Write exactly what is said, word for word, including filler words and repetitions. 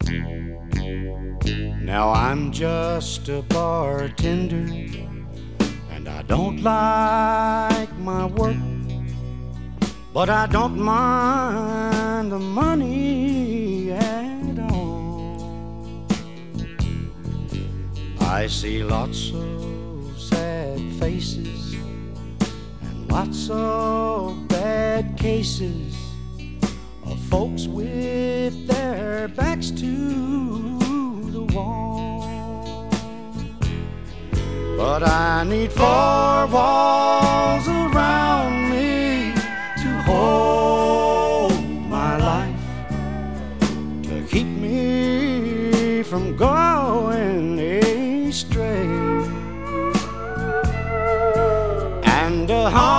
Now I'm just a bartender, and I don't like my work, but I don't mind the money at all. I see lots of sad faces and lots of bad cases of folks with their backs to the wall. But I need four walls around me to hold my life, to keep me from going astray, and a